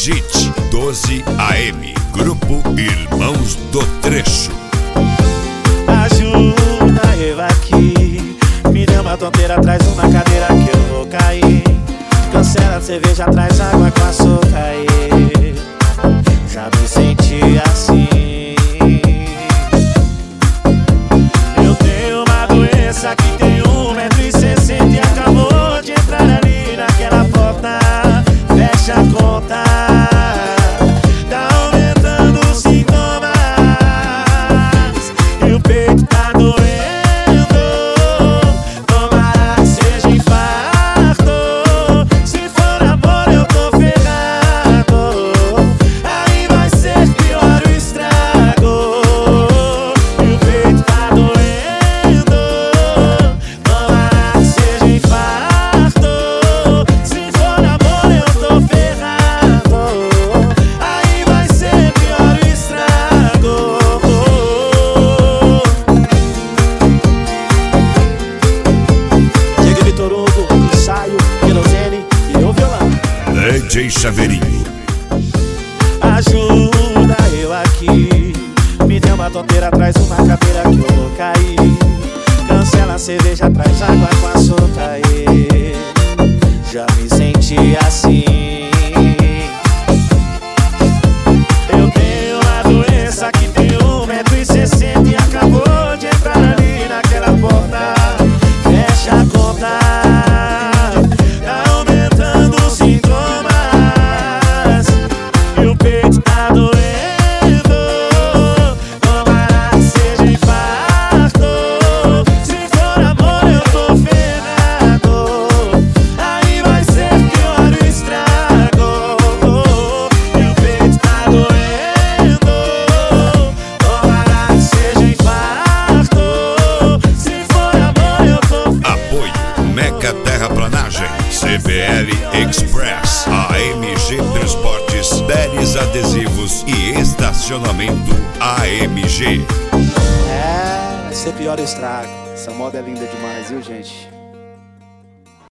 Digite 12 AM, Grupo Irmãos do Trecho. Ajuda eu aqui, me deu uma tonteira, traz uma cadeira que eu vou cair. Cancela a cerveja, traz água com açúcar aí. Já me senti assim. Eu tenho uma doença que tem 1,60 m e acabou de entrar ali naquela porta. Fecha a conta. Tá aumentando os sintomas e o peito tá doendo. Tomara que seja infarto. Se for amor eu tô ferrado. Aí vai ser pior o estrago. E o peito tá doendo. Tomara que seja infarto. Se for amor eu tô ferrado. Aí vai ser pior o estrago. Chega Vitor Hugo, ensaio, querosene e o violão. DJ Chaveirinho. Ajuda eu aqui, me deu uma tonteira, traz uma cadeira que eu vou cair. Cancela a cerveja, traz água com açúcar aí. Já me senti assim. Eu tenho uma doença que tem 1,60 m e acabou de entrar ali naquela porta. Fecha a conta. Tá aumentando os sintomas e o peito tá doendo. Tomara que seja infarto. Se for amor eu tô ferrado. Aí vai ser pior o estrago. E o peito tá doendo. Tomara que seja infarto. Se for amor eu tô ferrado. Apoio Meca Terraplanagem, CBL Express, AMG Transportes, Deres Adesivos e Estacionamento AMG. Vai ser pior o estrago. Essa moda é linda demais, viu, gente?